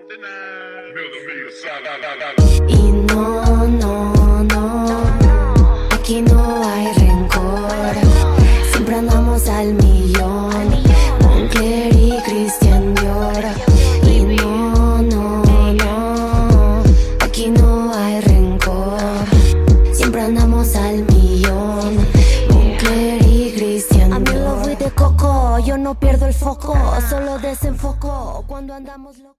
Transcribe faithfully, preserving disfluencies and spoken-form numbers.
Y no, no, no, aquí no hay rencor. Siempre andamos al millón, Moncler y Cristian Dior. Y no, no, no, aquí no hay rencor. Siempre andamos al millón, Moncler y Cristian Dior. I'm in love with the coco, yo no pierdo el foco, solo desenfoco cuando andamos locos.